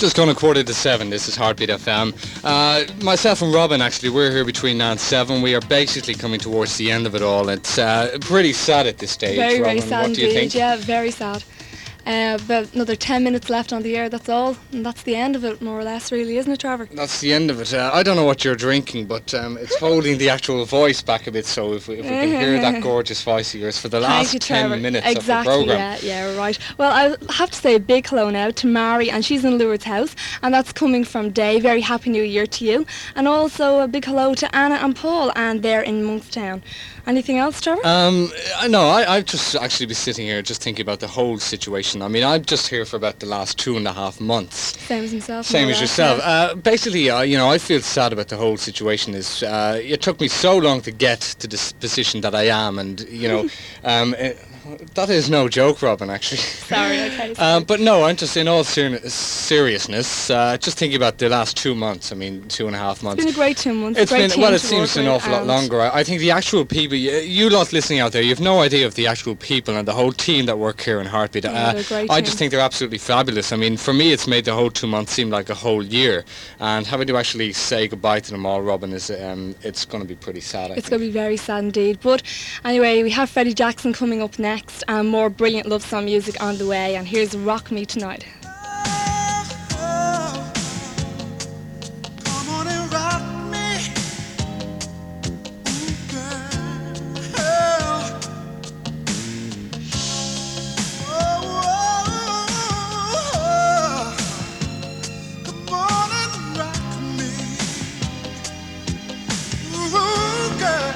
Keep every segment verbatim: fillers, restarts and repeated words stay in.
Just gone a quarter to seven. This is Heartbeat F M. Uh, myself and Robin, actually, we're here between now and seven. We are basically coming towards the end of it all. It's uh, pretty sad at this stage. Very, Robin, very sad what do you indeed. think? Yeah, very sad. Uh, about another ten minutes left on the air, that's all. And that's the end of it, more or less, really, isn't it, Trevor? That's the end of it. Uh, I don't know what you're drinking, but um, it's holding the actual voice back a bit, so if we, if we can hear that gorgeous voice of yours for the last you, ten Trevor. minutes exactly, of the programme. Yeah, yeah, right. Well, I have to say a big hello now to Mary, and she's in Lourdes House, and that's coming from Dave. Very happy New Year to you. And also a big hello to Anna and Paul, and they're in Monkstown. Anything else, Trevor? Um, I know, I, I've just actually been sitting here just thinking about the whole situation. I mean, I'm just here for about the last two and a half months. Same as himself. Same as that, yourself. yeah. Uh, basically, uh, you know, I feel sad about the whole situation. Is uh, it took me so long to get to this position that I am, and you know, um, it, that is no joke, Robin. Actually. Sorry. Okay. Um, but no, I'm just in all ser- seriousness. Uh, just thinking about the last two months. I mean, two and a half months. It's been a great two months. It's great been well. team It to seems work an with, awful lot and longer. I, I think the actual people, you, you lot listening out there, you've no idea of the actual people and the whole team that work here in Heartbeat. Yeah, uh, they're a great I team. just think they're absolutely fabulous. I mean, for me, it's made the whole two months seem like a whole year. And having to actually say goodbye to them all, Robin, is um, it's going to be pretty sad. I It's think. going to be very sad indeed. But anyway, we have Freddie Jackson coming up next, and more brilliant love song music on the way. And here's Rock Me Tonight. Come on and rock me, ooh, girl. Oh, oh, oh. Come on and rock me, ooh, girl.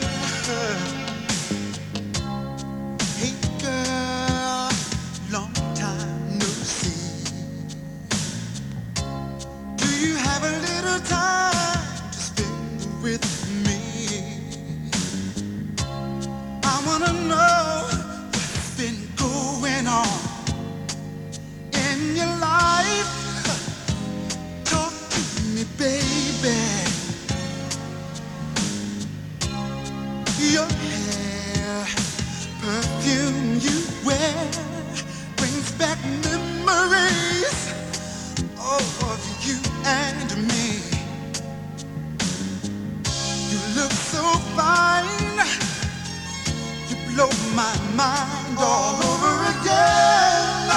Hey, girl, long time no see. Do you have a little time to spend with me? I wanna know what's been going on in your life. Talk to me, baby. Your hair, perfume you wear brings back memories of you and me. You look so fine, you blow my mind all over again.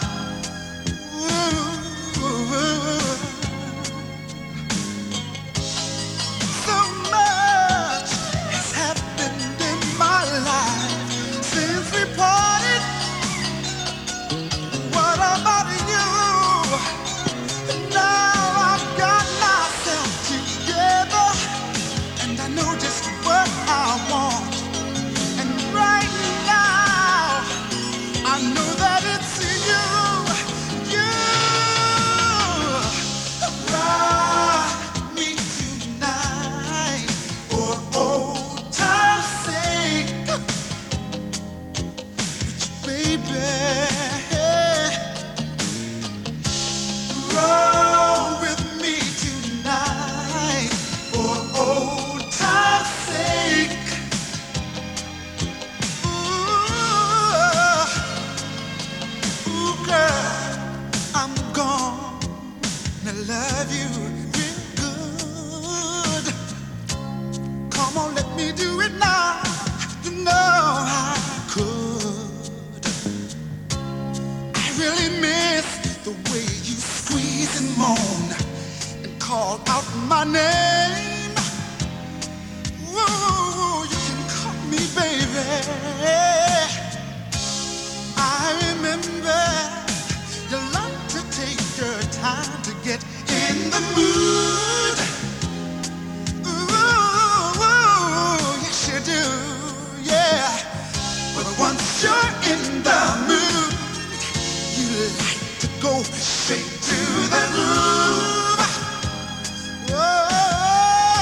Ooh. So much has happened in my life since we parted. What about you? Now I've got myself together, and I know just what I want. And right now, I know that it's you, you. Rock me tonight for old time's sake, baby. Roll with me tonight for old time's sake. Ooh, ooh, girl, I'm gonna love you real good. Come on, let me do it now. You know I could. I really miss the way you squeeze and moan and call out my name. Ooh, you can call me baby. I remember you like to take your time to get in the mood. Ooh, yes you do, yeah. But once you're in the mood, you like to go straight to the groove. Oh,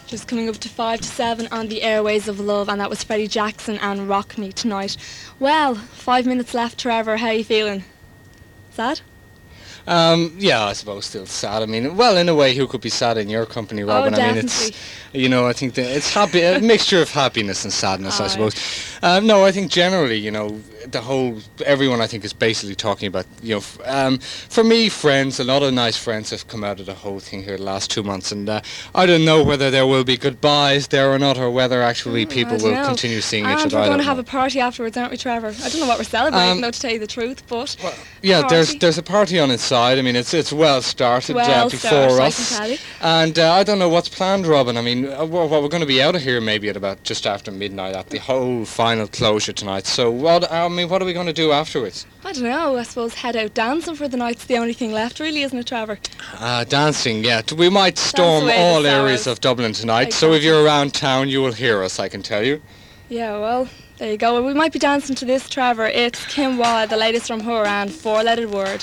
Just coming up to five to seven on the Airways of Love, and that was Freddie Jackson and Rock Me Tonight. Well, five minutes left, Trevor. How are you feeling? Sad? Um, yeah, I suppose still sad. I mean, well, in a way, who could be sad in your company, Robin? I mean, it's, definitely. you know, I think that it's happy, a mixture of happiness and sadness, I Aye. suppose. Um, no, I think generally, you know, the whole, everyone I think is basically talking about, you know, f- um, for me, friends, a lot of nice friends have come out of the whole thing here the last two months, and uh, I don't know whether there will be goodbyes there or not, or whether actually Mm, people I don't will know. continue seeing And each other. we're I going don't to have know. a party afterwards, aren't we, Trevor? I don't know what we're celebrating, Um, though, to tell you the truth, but Well, yeah, there's party. there's a party on inside. I mean, it's it's well started Well uh, before started, I us, can tell you. and uh, I don't know what's planned, Robin. I mean, uh, well, well, we're going to be out of here maybe at about just after midnight at the whole final closure tonight. So, what I mean, what are we going to do afterwards? I don't know. I suppose head out dancing for the night's the only thing left, really, isn't it, Trevor? Uh, dancing, yeah. T- We might storm away the all sorrows. areas of Dublin tonight. So if Exactly. you're around town, you will hear us. I can tell you. Yeah, well, there you go. Well, we might be dancing to this, Trevor. It's Kim Wilde, the latest from her, and Four-Letter Word.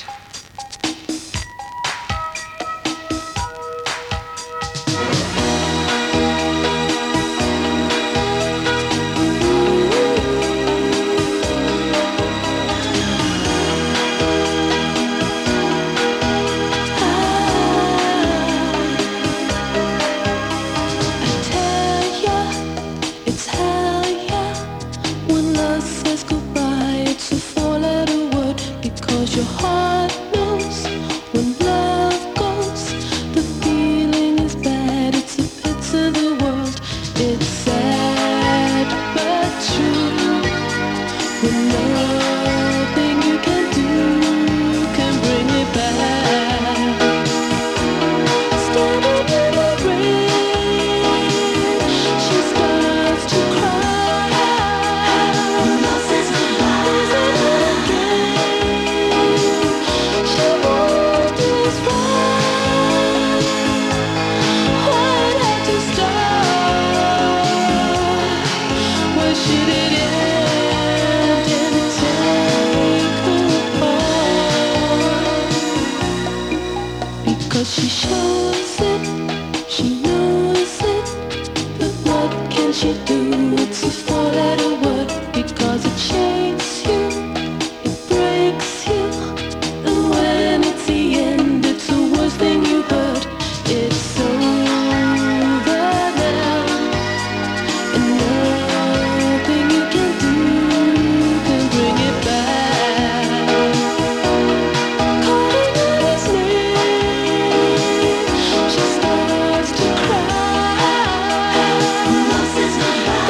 I tell ya, it's hell yeah. When love says goodbye, it's a four-letter word. Because your heart knows when love goes, the feeling is bad. It's a pit to the world. It's sad but true. When nothing you can do can bring it back. Standing in the rain, she starts to cry. Loses it again. She wonders why, why it had to start. Why should it end and take her apart? Because she shows it, she knows it, but what can she do? It's a four-letter word. Because it shakes you, it breaks you, and when it's the end, it's the worst thing you heard. It's over now, and nothing you can do can bring it back. Calling out his name, she starts to cry. Loses her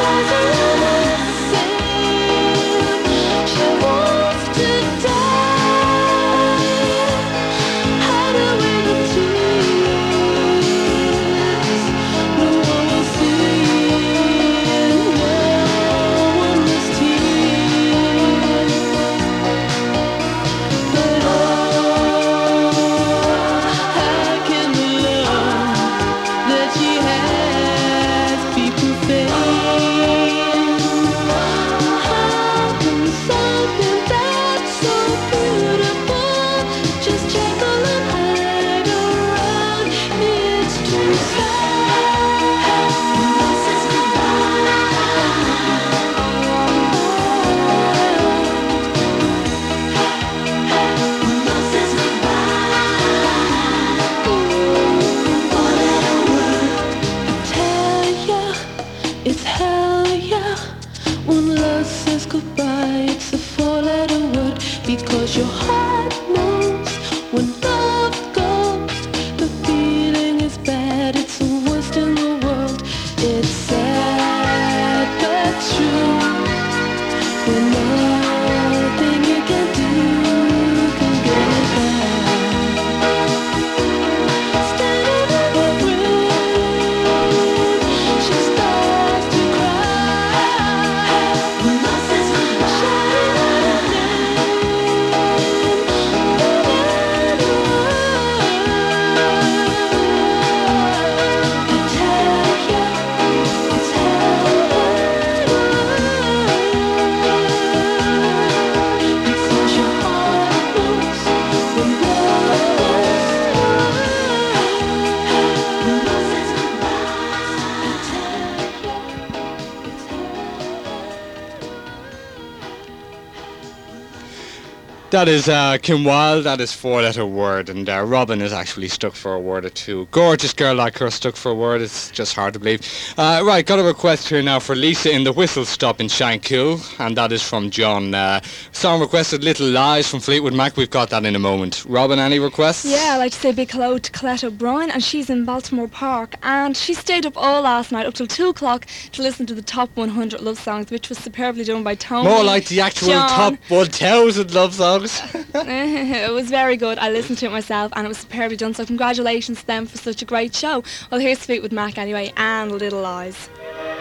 That is uh, Kim Wilde, that is four-letter word, and uh, Robin is actually stuck for a word or two. Gorgeous girl like her stuck for a word, it's just hard to believe. Uh, right, got a request here now for Lisa in the Whistle Stop in Shankill, and that is from John. Uh, song requested Little Lies from Fleetwood Mac, we've got that in a moment. Robin, any requests? Yeah, I'd like to say a big hello to Colette O'Brien, and she's in Baltimore Park, and she stayed up all last night up till two o'clock to listen to the top one hundred love songs, which was superbly done by Tony. More like the actual John. top one thousand love songs. It was very good. I listened to it myself and it was superbly done, so congratulations to them for such a great show. Well, here's Fleetwood Mac anyway, and Little Lies.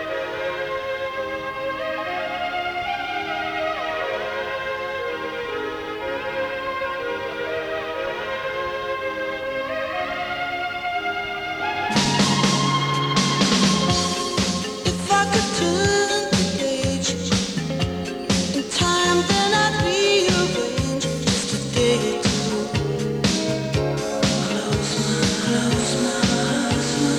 If I could turn the page in time, then I'd rearrange just a day or two. Close my, close my,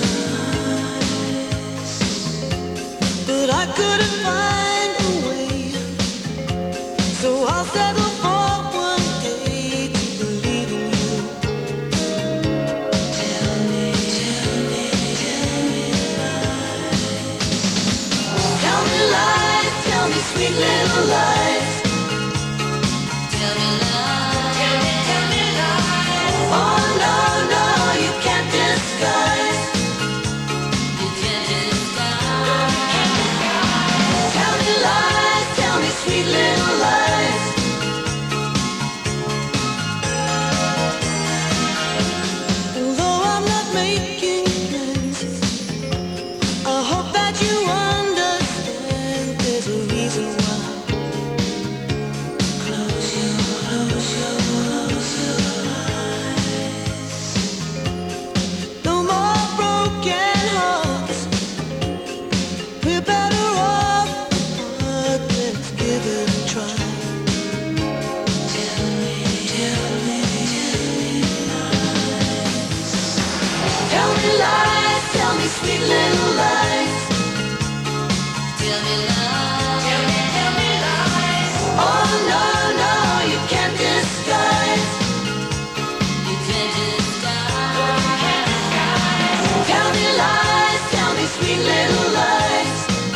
close my eyes. But I couldn't find a way, so I'll settle for one day to believe in you. Tell me, tell me, tell me lies. Tell me lies, tell me sweet little lies. Tell me lies, tell me, tell me lies. Oh no, no, you can't disguise. You can't disguise. Tell me lies, tell me sweet little lies. Although I'm not making plans, I hope that you understand there's a reason why. Close your, close your, close your eyes. No more broken hearts. We're better off apart. Let's give it a try. Tell me, tell me, tell me lies. Tell me lies, tell me sweet little lies. Tell me lies, tell me, tell me lies. Oh no, no, you can't disguise. You can't disguise. Tell me lies, tell me sweet little lies.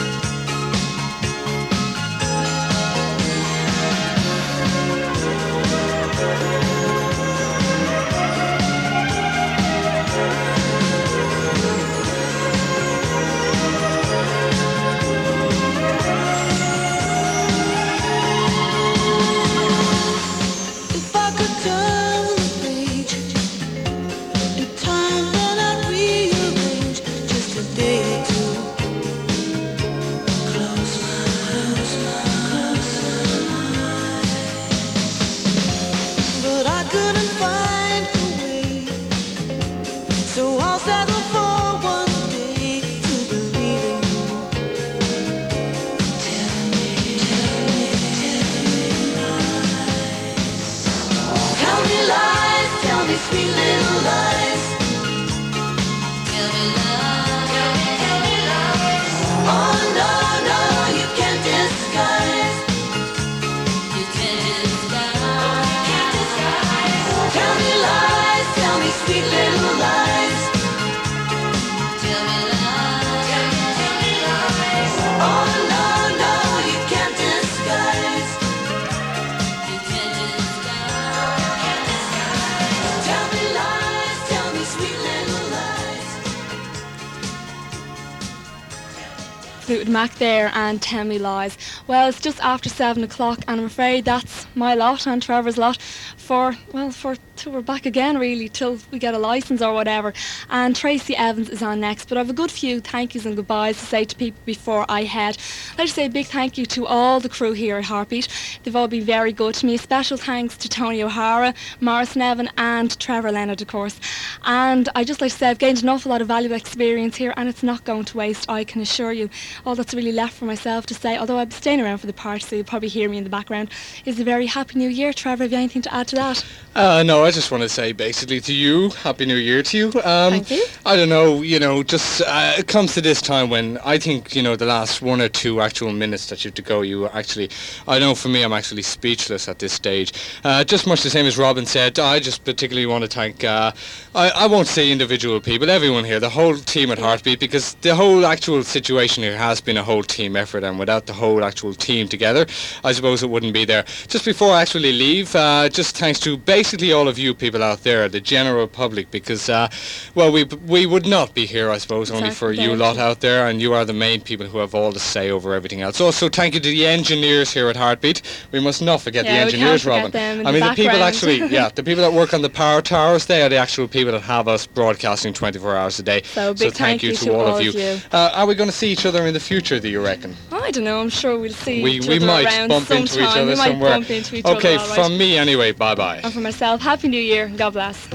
If I could turn the page in time, then I'd rearrange just a day or two. Close my, close my, close my eyes. But I couldn't find a way, so I'll settle for one day to believe in you. Tell me, tell me, tell me lies. Tell me lies, tell me sweet little lies. Tell me lies, tell me, tell me lies. Oh no, no, you can't disguise. You can't disguise. Can't disguise. Tell me lies, tell me sweet little lies. Tell me lies, tell me, tell me lies. Oh no, no, you can't disguise. You can't disguise. Can't disguise. Tell me lies, tell me sweet little lies. Fleetwood Mac there and Tell Me Lies. Well, it's just after seven o'clock and I'm afraid that's my lot and Trevor's lot for, well, for till we're back again really, till we get a licence or whatever. And Tracy Evans is on next, but I have a good few thank yous and goodbyes to say to people before I head. I'd like to say a big thank you to all the crew here at Heartbeat. They've all been very good to me. Special thanks to Tony O'Hara, Morris Nevin and Trevor Leonard, of course. And I just like to say I've gained an awful lot of valuable experience here and it's not going to waste, I can assure you. All that's really left for myself to say, although I'll be staying around for the party so you'll probably hear me in the background, is a very happy new year. Trevor, have you anything to add to that? Uh, no, I just want to say basically to you, Happy New Year to you. Um, Thank you. I don't know, you know, just uh, it comes to this time when I think, you know, the last one or two actual minutes that you have to go, you actually, I know for me, I'm actually speechless at this stage. Uh, just much the same as Robin said, I just particularly want to thank, uh, I, I won't say individual people, everyone here, the whole team at Heartbeat, because the whole actual situation here has been a whole team effort, and without the whole actual team together, I suppose it wouldn't be there. Just before I actually leave, uh, just thanks to basically all of you people out there, the general public, because, uh, well, we we would not be here, I suppose, only for Exactly. you lot out there, and you are the main people who have all the say over everything else. Also, thank you to the engineers here at Heartbeat. We must not forget Yeah, the we can't engineers, forget Robin. them in I the mean, the people background. actually, yeah, the people that work on the power towers, they are the actual people that have us broadcasting twenty-four hours a day. So a big thank thank you you to to all all of you. of you. Uh, are we going to see each other in the future, do you reckon? I don't know. I'm sure we'll see We, each we other might around bump into sometime. each other we might somewhere. bump into each okay, other. all right. from me anyway, bye-bye. And for myself, Happy New Year. God bless.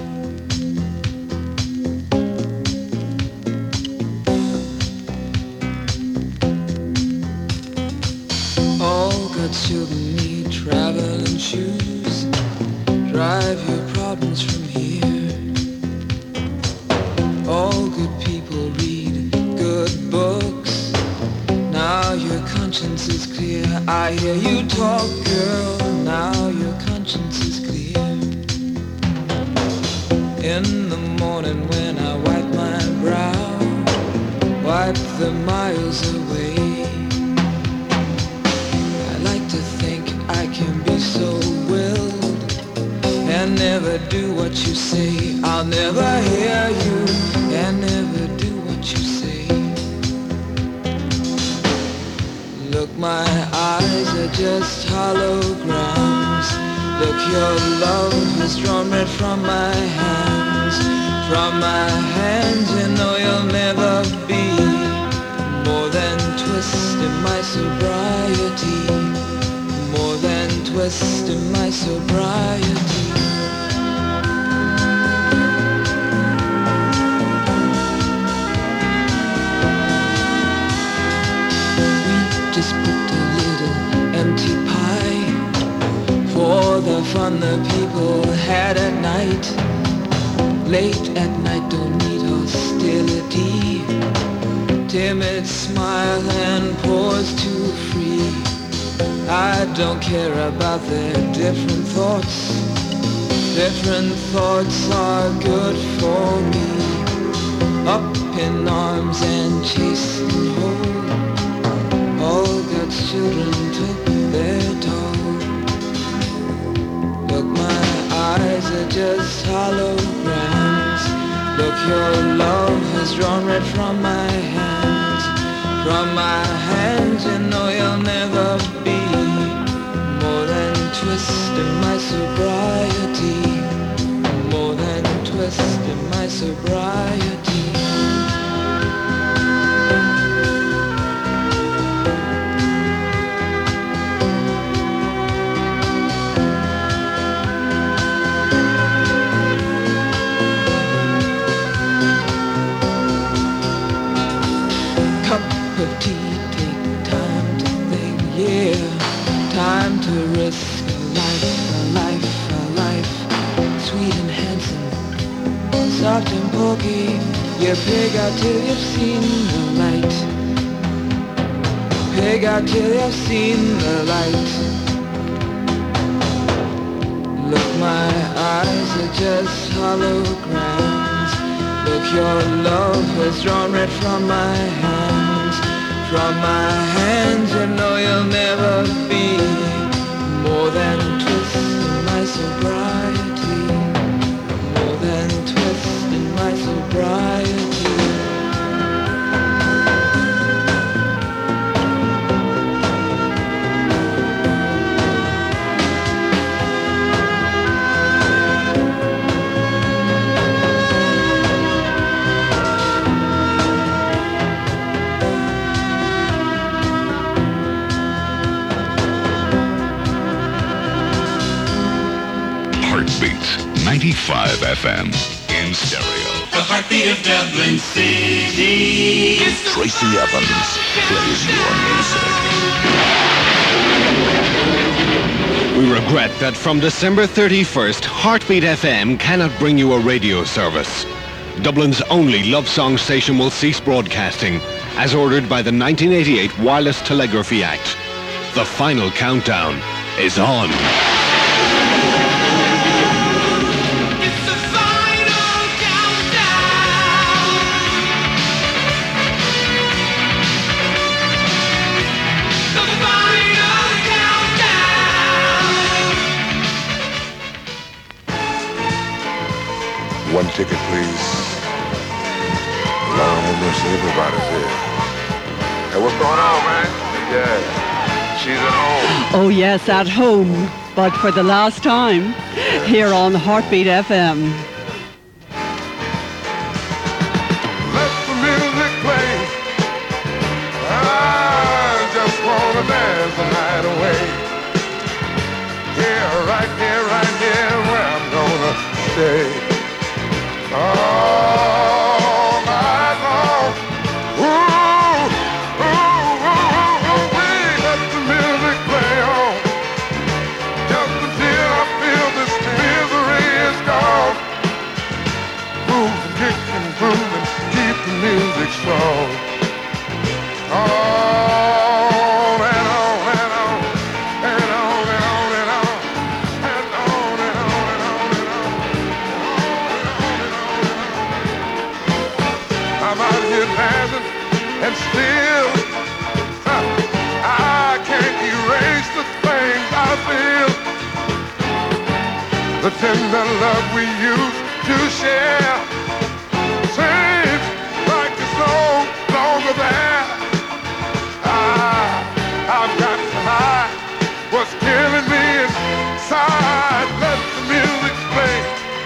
All good children need traveling shoes. Drive your problems from here. All good people read good books. Now your conscience is clear. I hear you talk, girl. Now your conscience is clear. In the morning when I wipe my brow, wipe the miles away. To think I can be so willed and never do what you say. I'll never hear you and never do what you say. Look, my eyes are just holograms. Look, your love has drawn red from my hands. From my hands, you know you'll never be more than twist in my sobriety. More than twist in my sobriety. We just put a little empty pie for the fun the people had at night. Late at night, don't need hostility. Timid smile and pause too free. I don't care about their different thoughts. Different thoughts are good for me. Up in arms and chasing home. All God's children took their toll. Look, my eyes are just holograms. Look, your love has drawn red from my hands. From my hands, you know you'll never be more than twist in my sobriety. More than twist in my sobriety. Cup of tea, take time to think, yeah. Time to risk a life, a life, a life. Sweet and handsome, soft and pokey. You pig out till you've seen the light. Pig out till you've seen the light. Look, my eyes are just holograms. Look, your love has drawn red from my hands. From my hands, you know you'll never be more than twist in my sobriety. More than twist in my sobriety. Heartbeat ninety-five F M in stereo. The heartbeat of Dublin City. Tracy Evans plays your music. We regret that from December thirty-first, Heartbeat F M cannot bring you a radio service. Dublin's only love song station will cease broadcasting, as ordered by the nineteen eighty-eight Wireless Telegraphy Act. The final countdown is on. One ticket, please. Lord have mercy, everybody's here. Hey, what's going on, man? Yeah, she's at home. Oh yes, at home, but for the last time, here on Heartbeat F M. Let the music play. I just wanna dance the night away. Here, right here, right here, where I'm gonna stay. All night long. Ooh, ooh, ooh, ooh, ooh, we let the music play on. Just until I feel this misery is gone. Move, kick and groove and keep the music strong. On and on and on and on and on and on and on and on and on and on. I'm out here dancing and still huh, I can't erase the things I feel. The tender love we used to share seems like it's no longer there. I, I've got to hide what's killing me inside. Let the music play.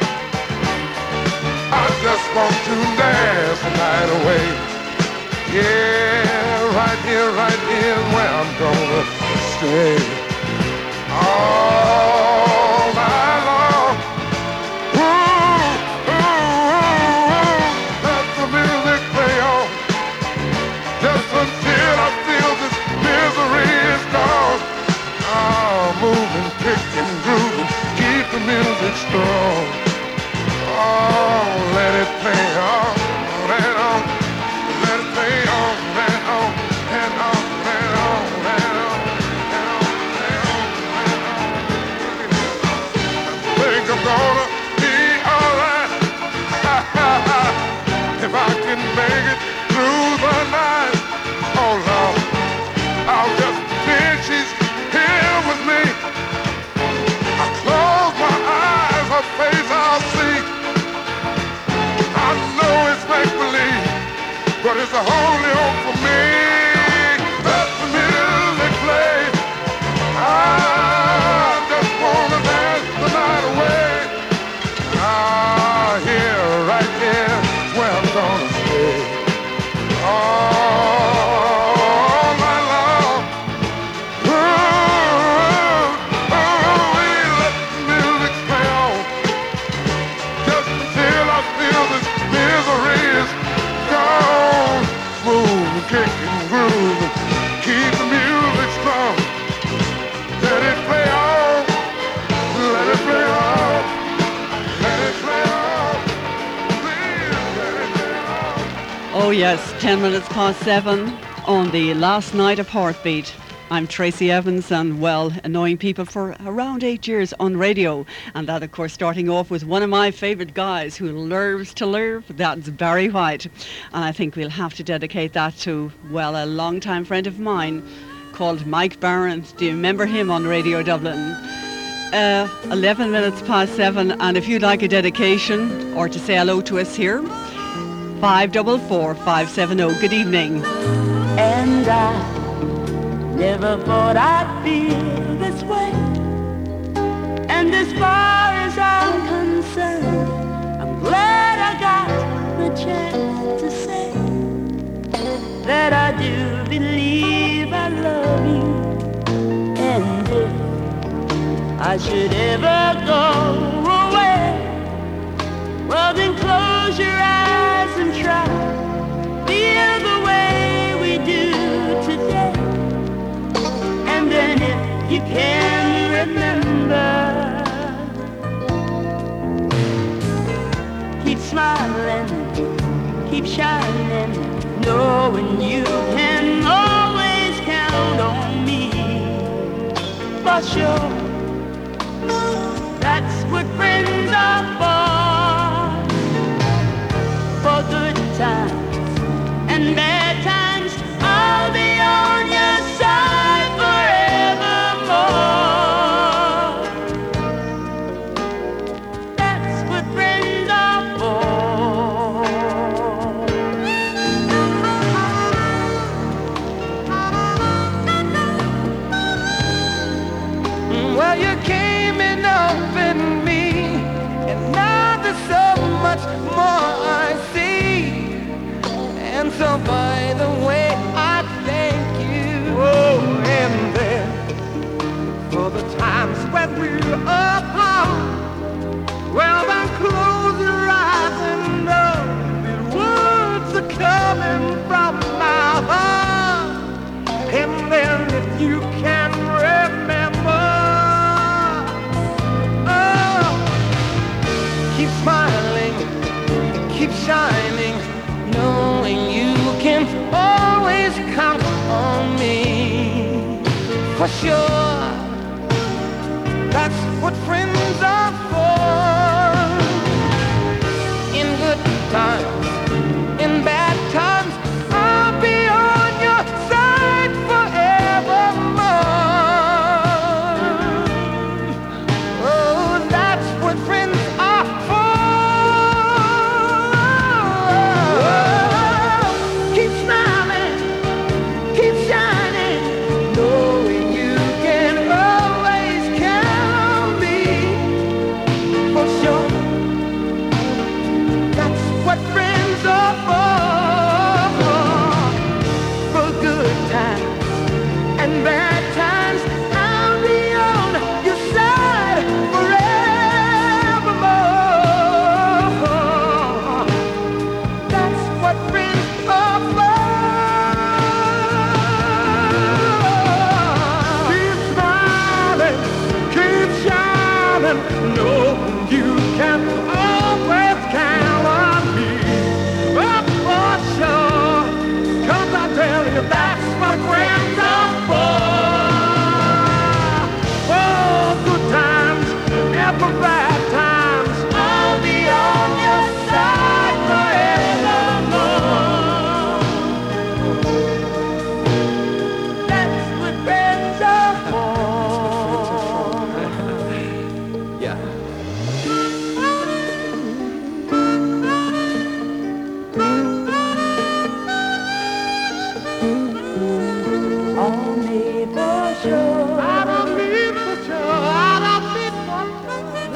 I just want to dance the night away. Yeah, right here, right here is where I'm gonna stay. All night long. Ooh, ooh, ooh, ooh. Let the music play on. Just until I feel this misery is gone. Oh, moving, kicking, grooving, keep the music strong. Oh, let it play on and on, let it play on and on and on and on and on and on and on and on. I think I'm gonna be alright if I can make it through the night. Oh Lord, I'll just pretend she's here with me. I close my eyes, her face I'll see. I know it's make-believe, but it's the only hope for me. Let the music play. I just wanna dance the night away. Ah, here, right here, is where I'm gonna stay. All night long. Ooh, ooh, we let the music play on. Just until I feel this misery is gone. Move, kick and groove, keep the music strong. Let it play on, let it play on, let it play on. Please let it play on. Oh yes, ten minutes past seven on the last night of Heartbeat. I'm Tracy Evans, and well, annoying people for around eight years on radio. And that, of course, starting off with one of my favourite guys who loves to live, that's Barry White. And I think we'll have to dedicate that to, well, a long-time friend of mine called Mike Barron. Do you remember him on Radio Dublin? Uh, eleven minutes past seven, and if you'd like a dedication or to say hello to us here, five four four, five seven zero. Good evening. And I never thought I'd feel this way. And as far as I'm concerned, I'm glad I got the chance to say that I do believe I love you. And if I should ever go away, well then close your eyes and try, feel the way we do today. And then if you can remember keep shining, knowing you can always count on me. For sure, that's what friends are for. For good times and bad times, I'll be on your side forevermore. That's what friends are for. Well, you came in open me, and now there's so much more I see. And so by the way, I thank you. Oh, and then for the times when we were apart. Well, then close your eyes and know the words are coming from my heart. And then if you can remember, oh, keep smiling, keep shining, knowing you can always count on me. For sure, that's what friends are for. In good times, in bad times, I'll be on your side forevermore. Oh, that's what friends are for. Keep smiling, keep shining, knowing you can always count on me. For sure, that's what friends are for. For good times and bad times, I'll be on your side forevermore. That's what friends are for. Keep smiling, keep shining, know you can always count on me. Oh, for sure, 'cause I tell you that's what friends are for. For good times and for bad times, I'll be on your side forevermore. That's what friends are for. Yeah. On me for sure. Out of me for sure. Out of me for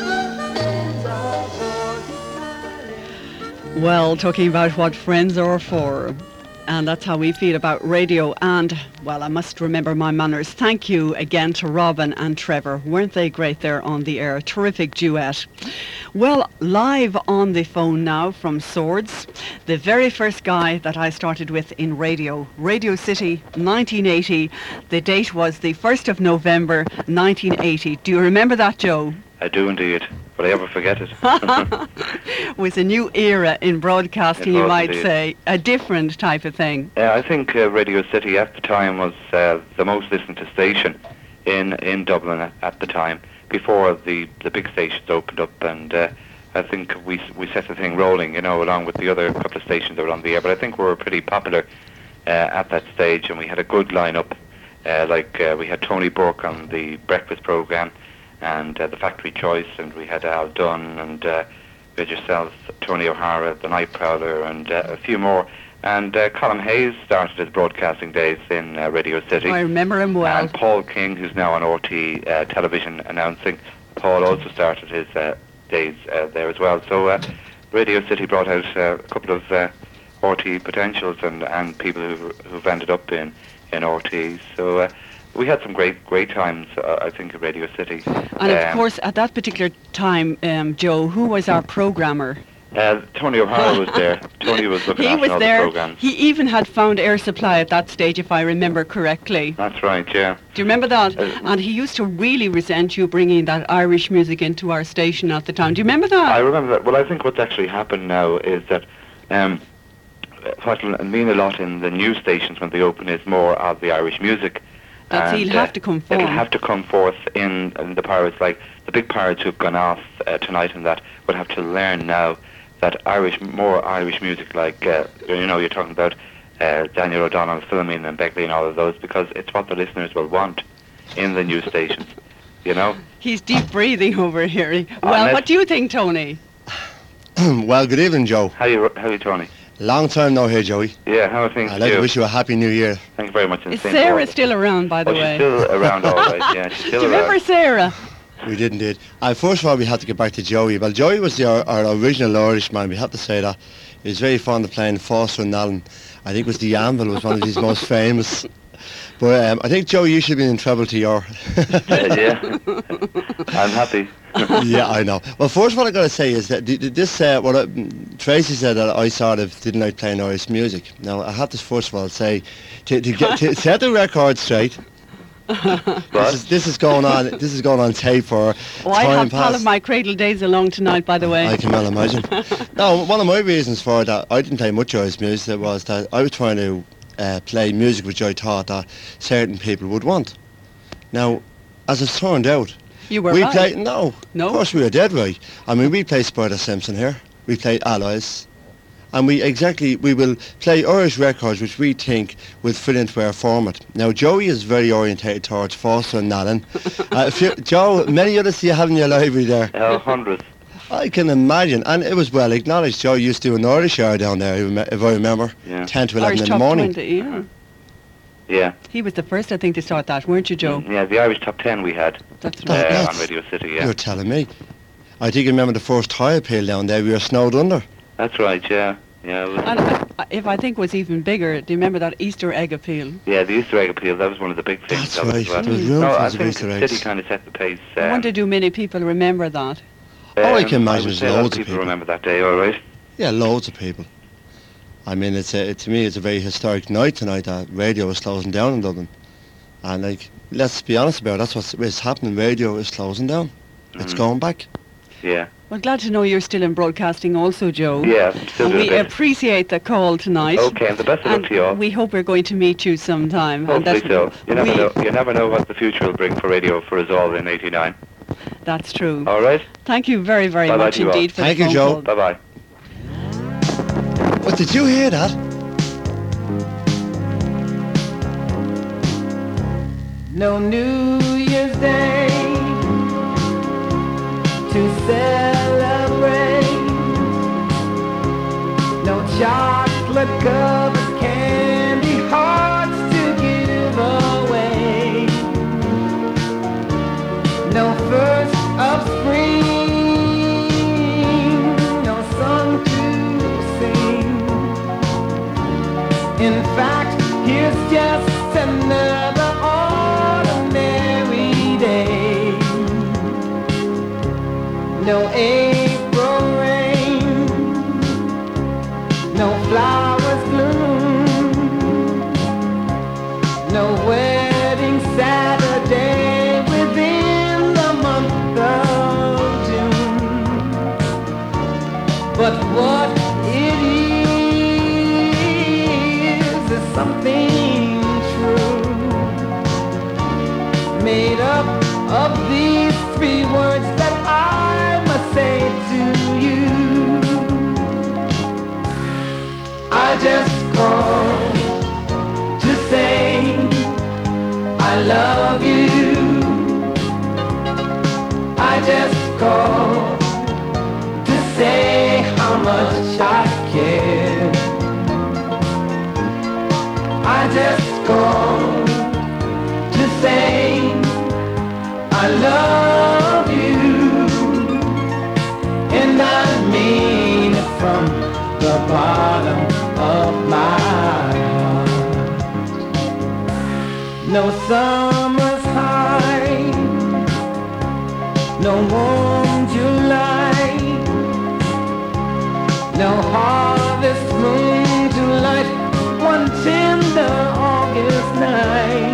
sure. Well, talking about what friends are for. And that's how we feel about radio. And, well, I must remember my manners. Thank you again to Robin and Trevor. Weren't they great there on the air? Terrific duet. Well, live on the phone now from Swords, the very first guy that I started with in radio, Radio City, nineteen eighty. The date was the first of November, nineteen eighty. Do you remember that, Joe? I do indeed. Will I ever forget it? It was a new era in broadcasting, It you was might indeed. say. A different type of thing. Uh, I think uh, Radio City at the time was uh, the most listened to station in, in Dublin at, at the time, before the, the big stations opened up, and uh, I think we we set the thing rolling, you know, along with the other couple of stations that were on the air. But I think we were pretty popular uh, at that stage, and we had a good lineup. Uh, like uh, we had Tony Burke on the breakfast program, and uh, the Factory Choice, and we had Al Dunn, and uh, we had yourself, Tony O'Hara, the Night Prowler, and uh, a few more. And uh, Colin Hayes started his broadcasting days in uh, Radio City. I remember him well. And Paul King, who's now on R T uh, television announcing, Paul also started his uh, days uh, there as well. So uh, Radio City brought out uh, a couple of uh, R T potentials and, and people who've, who've ended up in, in R T. So uh, we had some great great times, uh, I think, at Radio City. And of Um, course, at that particular time, um, Joe, who was our programmer? Uh, Tony O'Hara was there. Tony was looking He after was all there. the programs. He even had found air supply at that stage, if I remember correctly. That's right, yeah. Do you remember that? Uh, And he used to really resent you bringing that Irish music into our station at the time. Do you remember that? I remember that. Well, I think what's actually happened now is that Um, what will mean a lot in the new stations when they open is more of the Irish music. That's, and, he'll have to come forward. It'll have to come forth in, in the pirates, like the big pirates who've gone off uh, tonight and that would have to learn now that Irish, more Irish music, like, uh, you know, you're talking about uh, Daniel O'Donnell, Philomene and Beckley and all of those, because it's what the listeners will want in the new stations, you know? He's deep breathing over here. Well, Unless- what do you think, Tony? Well, good evening, Joe. How you, how you, Tony? Long time no here, Joey. Yeah, how are things I'd with like you? to wish you a happy new year. Thank you very much. and Is same Sarah for- still around, by the oh, way? she's still around, all right. Yeah, she's still Do you around. remember Sarah? We did indeed. And first of all, we have to get back to Joey. Well, Joey was the, our, our original Irishman, we have to say that. He was very fond of playing Foster and Allen. I think it was the Anvil was one of his most famous. But um, I think, Joey, you should be in trouble to your... uh, yeah, I'm happy. Yeah, I know. Well, first what I got to say is that th- th- this, uh, what I, Tracy said that I sort of didn't like playing Irish music. Now, I have to first of all say, to, to, get, to set the record straight, this is, this is going on. This is going on tape for Oh, I time have past. Pal of My Cradle Days along tonight, by the way. I can well imagine. No, one of my reasons for that, I didn't play much Irish music, was that I was trying to uh, play music which I thought that certain people would want. Now, as it's turned out, You were we right. play no, No? Of course we were dead right. I mean, we played Spider Simpson here. We played Allies, and we exactly we will play Irish records which we think will fit into our format. Now, Joey is very orientated towards Foster and Allen. uh, if you, Joe, many others you have in your library there. Uh, hundreds. I can imagine, and it was well acknowledged. Joe used to do an Irish hour down there, if I remember, Yeah. ten to eleven Irish in the Top morning. twenty, yeah. Yeah. He was the first, I think, to start that, weren't you, Joe? Yeah, the Irish Top ten we had That's uh, right. That's- on Radio City, yeah. You're telling me. I think you remember the first tire appeal down there. We were snowed under. That's right, yeah. Yeah, it was, And uh, if I think was even bigger, do you remember that Easter egg appeal? yeah, the Easter egg appeal, that was one of the big things. That's of it right, as well. there was real No, I things of think Easter the eggs. city kind of set the pace. I Um, wonder do many people remember that? Oh, I um, can imagine would there's say a lot of loads of people people. remember that day, all right. Yeah, loads of people. I mean, it's a, it, to me, it's a very historic night tonight that radio is closing down in Dublin. And, like, let's be honest about it, that's what's, what's happening. Radio is closing down. It's Mhm. going back. Yeah. Well, glad to know you're still in broadcasting also, Joe. Yeah, still And doing we a bit. appreciate the call tonight. Okay, and the best of luck And to you all. we hope we're going to meet you sometime. And Hopefully that's, so. You never we- know. You never know what the future will bring for radio for us all in eighty-nine. That's true. All right. Thank you very, very Bye-bye much to you all. indeed for Thank the you, phone Joe. call. Bye bye. But did you hear that? No New Year's Day to celebrate. No chocolate covers, candy hearts to give away. No first of spring, no song to sing. In fact, here's just another ordinary day. No April rain, no flowers bloom, no wedding Saturday within the month of June. But what it is is something true, made up of these three words that I must say to you. I just called to say I love you. I just called to say how much I care. I just called to say I love you, and I mean it from the bottom of my heart. No summer's high, no warm July, no harvest moon to light one tender August night.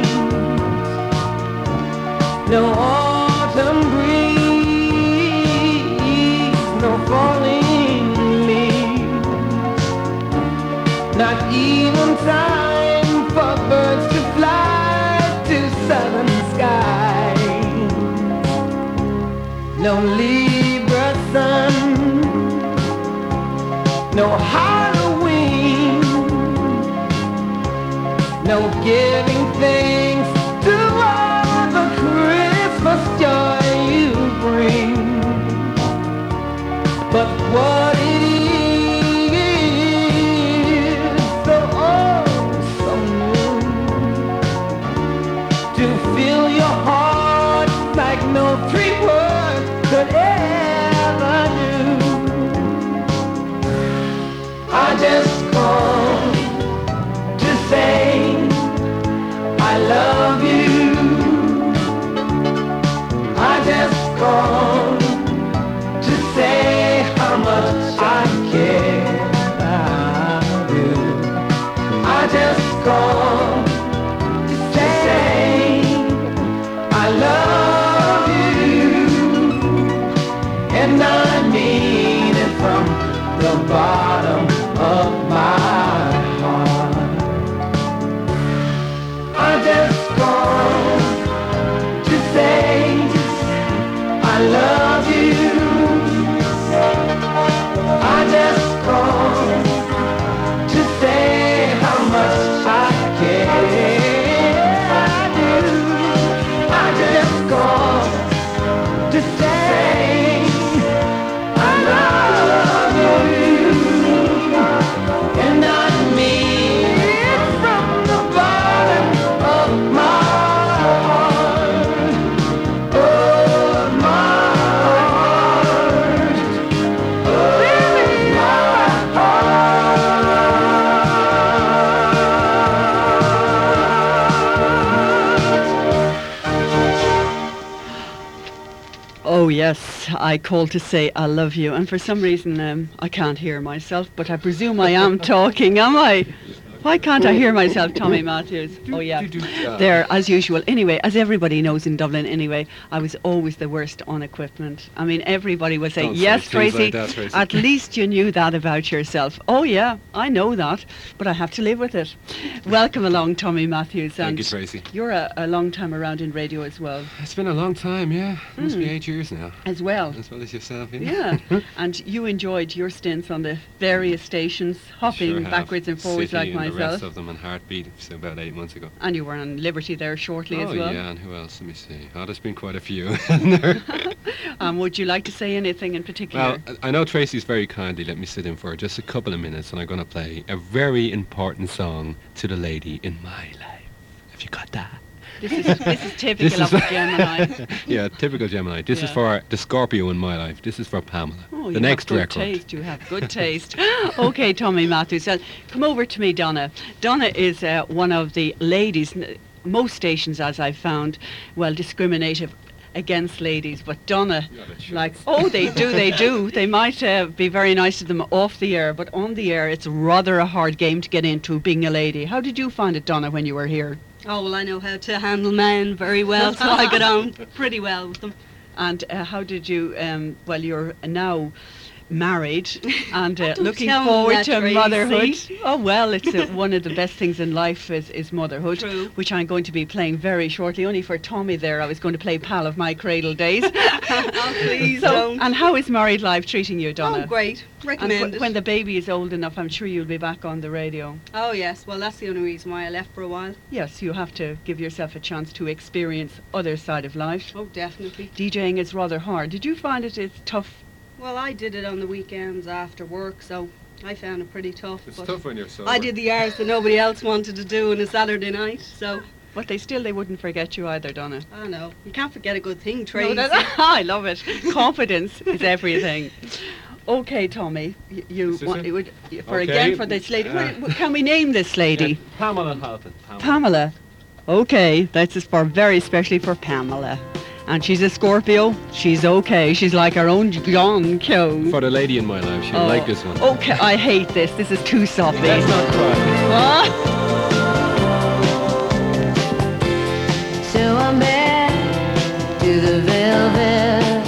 No autumn breeze, no falling leaves, not even time for birds to fly to southern skies. No Libra sun, no Halloween, no giving thanks to all the Christmas joy you bring. But what it is, so oh, so new, to fill your heart like no three words could ever do. I just called to say I love you. I just called to say how much I care about you. I just called to say I love you, and I mean it from the bottom of my heart. I just called to say I love you. I just called to say how much I care. I do. I just called to say I love you, and I mean it from the bottom of my heart. Oh, my heart. Oh yes, I called to say I love you, and for some reason um, I can't hear myself, but I presume I am talking, am I? Why can't I hear myself, Tommy Matthews? Oh yeah, there as usual. Anyway, as everybody knows in Dublin anyway, I was always the worst on equipment. I mean, everybody would say, Don't say yes, things Tracy, like that, Tracy." at least you knew that about yourself. Oh yeah, I know that, but I have to live with it. Welcome along, Tommy Matthews. Thank and you, Tracy. You're a, a long time around in radio as well. It's been a long time, yeah. It must be Mm. eight years now. As well. As well as yourself, yeah. Yeah, and you enjoyed your stints on the various stations, hopping Sure have. backwards and forwards City like and the rest myself. of them and Heartbeat, so about eight months ago. And you were on Liberty there shortly oh, as well. yeah, and who else? Let me see. Oh, there's been quite a few. in there. Um, would you like to say anything in particular? Well, I I know Tracy's very kindly let me sit in for just a couple of minutes, and I'm going to play a very important song to the lady in my life. Have you got that? This is this is typical This of is- a Gemini. Yeah, typical Gemini. This is Yeah. for the Scorpio in my life. This is for Pamela. Oh, the you next have good record. taste. You have good taste. Okay, Tommy Matthews. Uh, come over to me, Donna. Donna is uh, one of the ladies. n- Most stations, as I've found, well, discriminative against ladies, but Donna, like, oh, they do, they do. They might uh, be very nice to them off the air, but on the air, it's rather a hard game to get into, being a lady. How did you find it, Donna, when you were here? Oh, well, I know how to handle men very well, so I got on pretty well with them. And uh, how did you, um, well, you're now married and uh, Don't looking tell me forward that, to Tracy. motherhood. Oh, well, it's uh, one of the best things in life is, is motherhood, which I'm going to be playing very shortly. Only for Tommy there, I was going to play Pal of My Cradle Days. Oh, please So, don't. and how is married life treating you, Donna? Oh, great. And Recommend wh- it. when the baby is old enough, I'm sure you'll be back on the radio. Oh, yes. Well, that's the only reason why I left for a while. Yes, you have to give yourself a chance to experience other side of life. Oh, definitely. DJing is rather hard. Did you find it is tough? Well, I did it on the weekends after work, so I found it pretty tough. It's but tough when you're sober. I did the hours that nobody else wanted to do on a Saturday night, so... But they still, they wouldn't forget you either, Donna. I know. You can't forget a good thing, Tracy. No, that, I love it. Confidence is everything. Okay, Tommy, y- you Is this want it? you would y- for Okay. again for this lady. Uh, What- can we name this lady? Pamela Halpin. Pamela. Pamela. Okay, that's just for very specially for Pamela. And she's a Scorpio. She's okay. She's like her own John Q. For the lady in my life, she'll Oh. like this one. Okay, I hate this. This is too soppy. Let's not cry. Ah. So I'm back to the velvet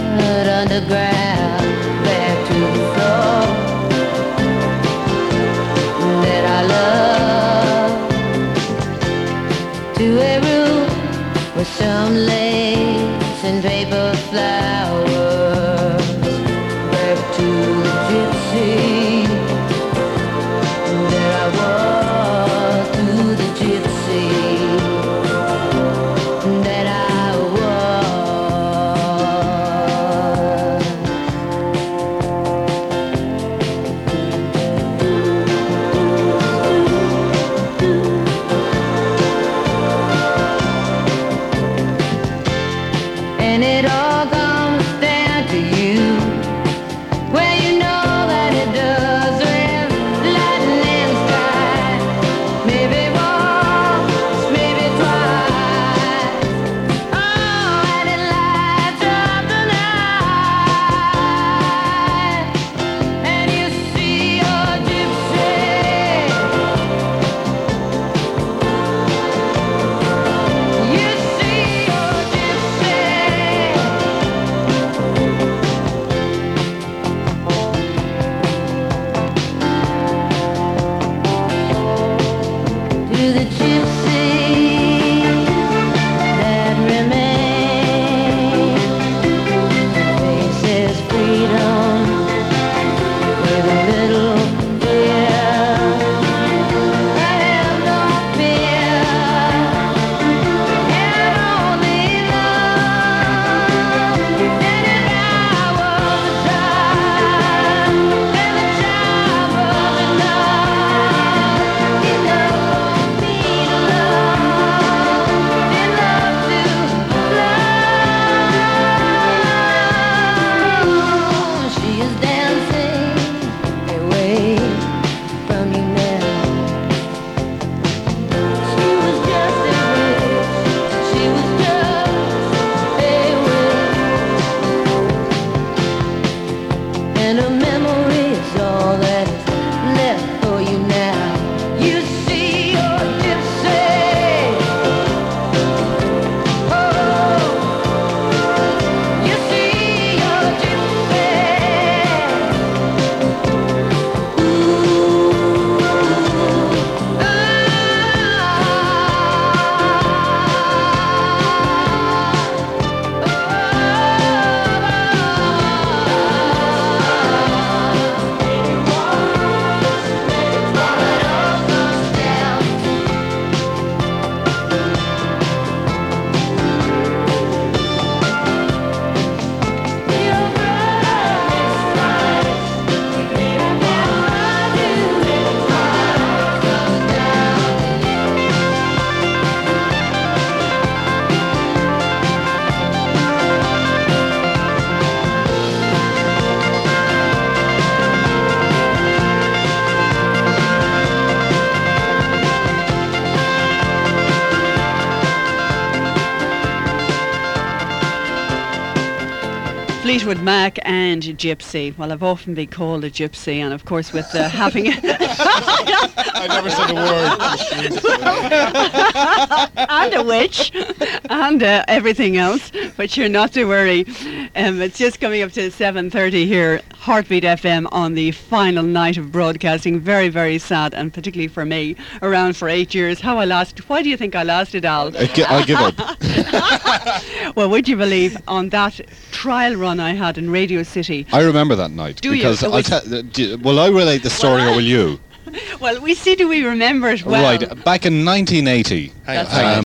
underground, back to the floor. Fleetwood Mac and Gypsy. Well, I've often been called a gypsy, and of course with uh, having... I never said a word. And a witch, and uh, everything else, but you're not to worry. Um, it's just coming up to seven thirty here, Heartbeat F M, on the final night of broadcasting. Very, very sad, and particularly for me, around for eight years. How I lasted, why do you think I lasted, Al? I, gi- I give up. Well, would you believe, on that trial run I had in Radio City... I remember that night. Do you? because It I'll was- te- uh, do, will I relate the story or will you? Well, we see, do we remember it well? Right, back in nineteen eighty, Hang on, um, hang on.